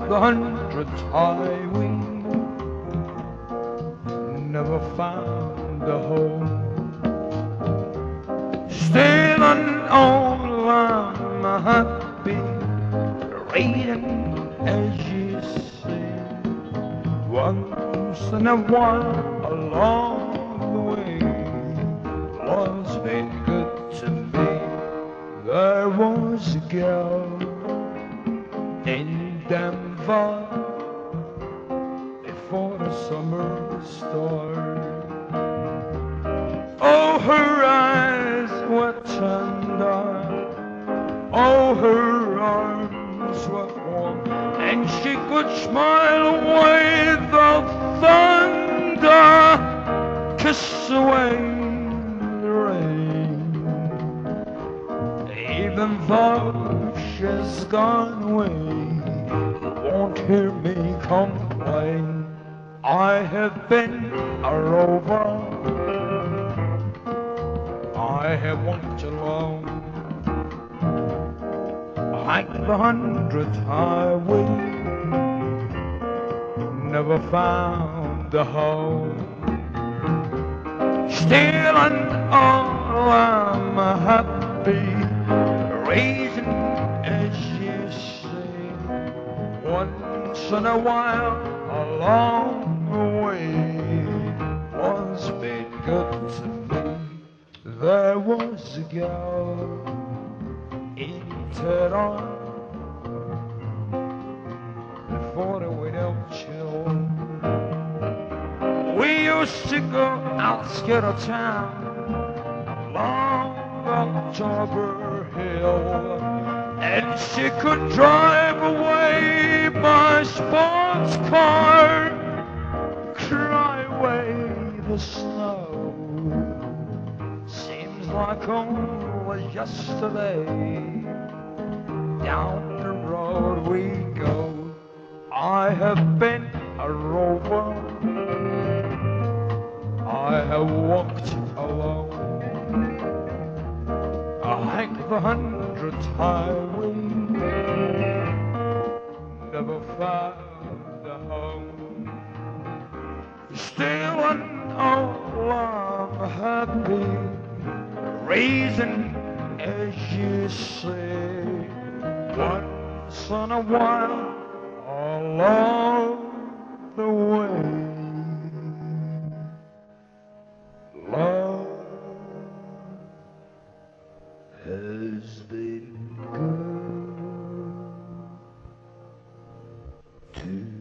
the 100th highway, never found a home. Still all I'm happy, reading as you say. Once in a while along the way, love's been good to me. There was a girl in Denver before the summer started. Oh, her eyes were tender, oh, her arms were warm, and she could smile away the thunder, kiss away the rain. Even though she's gone away, you won't hear me complain. I have been a rover, I have walked alone, like the 100th highway, never found a home. Still and all I'm happy, reason as you say. Once in a while along the way, love's been good to me. There was a girl in Tehran before the winter chill. We used to go outskirts of town along October Hill, and she could drive away my sports car, cry away the snow. Seems like only yesterday. Down the road we go. I have been a rover, I have walked alone, like the 100th highway, never found a home. Still and all I'm happy, reason as you say. Once in a while along the way, love has been good to